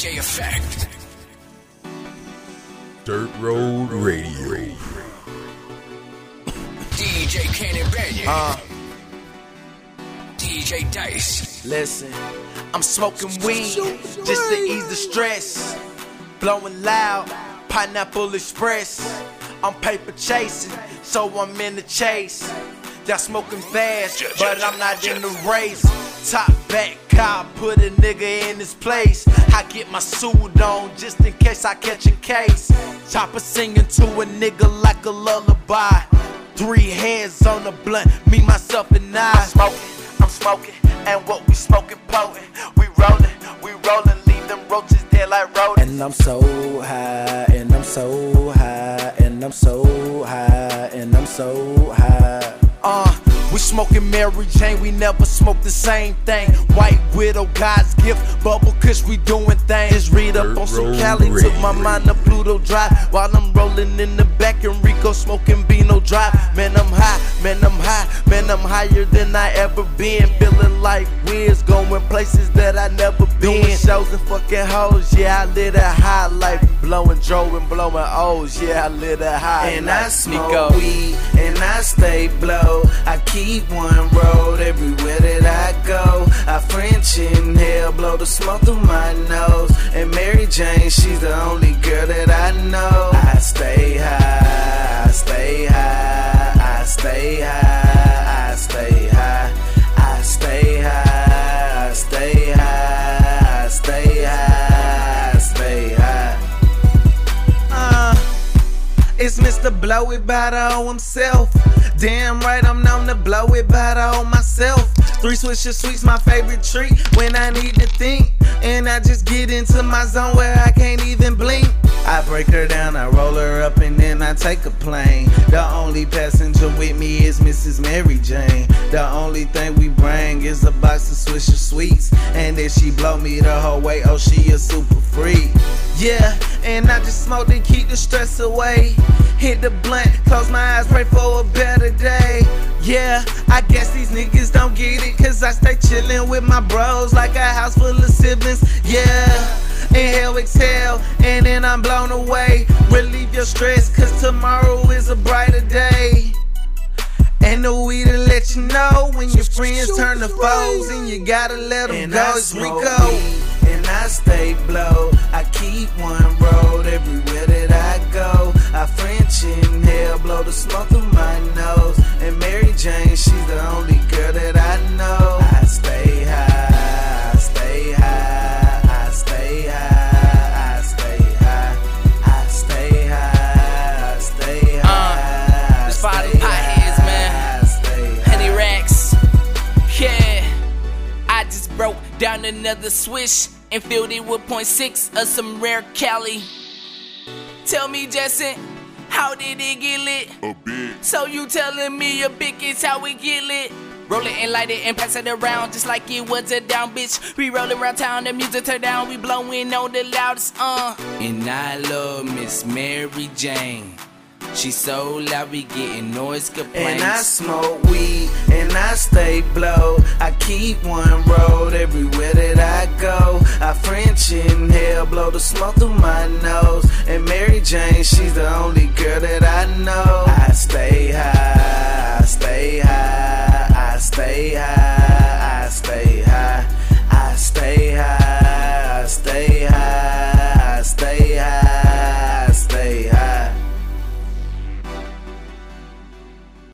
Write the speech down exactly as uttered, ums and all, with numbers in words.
J Effect. Dirt Road Radio. D J Cannon Bennett. Uh, D J Dice. listen, I'm smoking weed just to ease the stress. Blowing loud, Pineapple Express. I'm paper chasing, so I'm in the chase. Y'all smoking fast, but I'm not in the race. Top back car, put a nigga in his place. I get my suit on just in case I catch a case. Chopper singing to a nigga like a lullaby. Three hands on the blunt, me, myself, and I. I'm smoking, I'm smoking, and what we smoking potent. We rollin', we rollin', leave them roaches there like rodents. And I'm so high, and I'm so high, and I'm so high, and I'm so high. Uh, we smoking Mary Jane, we never smoke the same thing. White Widow, God's gift, bubble kush, we doing things. Read up on some Cali, took my mind to Pluto Drive. While I'm rolling in the back and Rico smoking Beano Drive. Man, I'm high, man, I'm high, man, I'm higher than I ever been. Feeling like Wiz, going places that I never been. Doing shows and fucking hoes, yeah, I live a high life. Blowing Dro and blowing O's, yeah, I live a high and life. I smoke weed, and I stay blow. I keep one road everywhere that I go. I French inhale, blow the smoke through my nose. And Mary Jane, she's the only girl that I know. I stay high, I stay high, I stay high, I stay high, I stay high, I stay high, I stay high, I stay high. Uh, it's Mister Blow It by the O himself. Damn right, I'm known to blow it by the O myself. Three Swisher Sweets, my favorite treat when I need to think. And I just get into my zone where I can't even blink. I break her down, I roll her up, and then I take a plane. The only passenger with me is Missus Mary Jane. The only thing we bring is a box of Swisher Sweets. And if she blow me the whole way, oh, she a super freak. Yeah, and I just smoke to keep the stress away. Hit the blunt, close my eyes, pray for a better day. Yeah, I guess these niggas don't get it, cause I stay chillin' with my bros like a house full of siblings. Yeah, inhale, exhale, and then I'm blown away. Relieve your stress, cause tomorrow is a brighter day. And the weed to let you know when your friends turn to foes, and you gotta let them go. It's Rico. And I stay blow. I keep one road everywhere that I go. I French inhale, blow the smoke through my nose. And Mary Jane, she's the only girl that I know. I stay high, I stay high, I stay high, I stay high, I stay high, I stay high. Uh, this for the potheads, man. Penny racks. Yeah, I just broke down another swish and filled it with point six of some rare Cali. Tell me, Justin, how did it get lit? A bit. So you telling me a big is how we get lit? Roll it and light it and pass it around just like it was a down bitch. We rollin' around town, the music turn down, we blowin' on the loudest, uh. And I love Miss Mary Jane. She so loud, we getting noise complaints. And I smoke weed, and I stay blow. I keep one road everywhere that I go. I French inhale, blow the smoke through my nose. And Mary Jane, she's the only